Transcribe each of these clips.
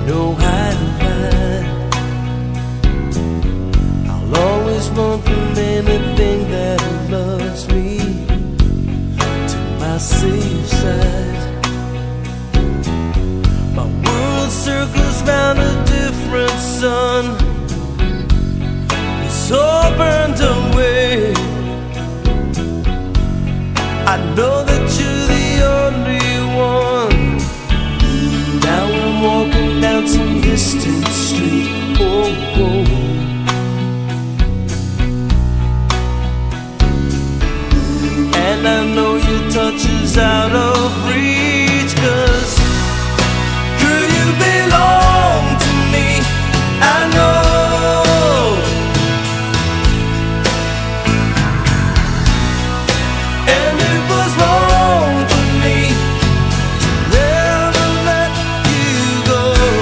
no hiding behind. I'll always run from anything that loves me to my safe side. My world circles round a different sun. It's all burned away. I know that you're the only one. Now I'm walking down some distant street. Oh, oh. And I know your touch is out of reach, 'cause girl, you belong to me, I know. And it was wrong for me to never let you go.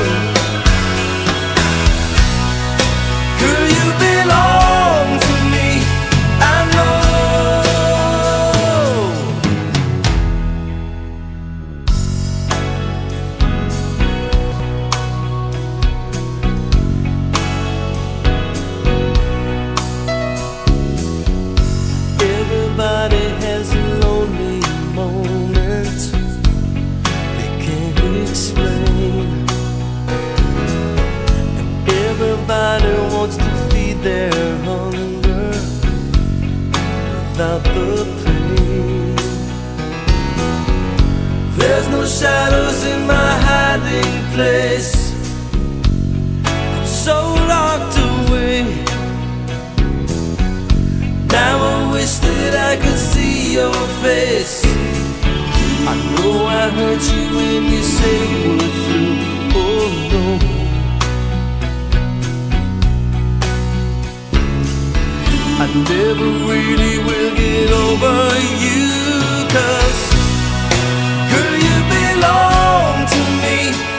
Girl, you belong to me, I know. Everybody has a lonely moment they can't explain, and everybody wants to feed their hunger without the pain. There's no shadows in my hiding place. I'm so locked away. Now I wish that I could see your face. I know I hurt you when you say we're through. Oh no, I never really will get over you, 'cause girl, you belong to me.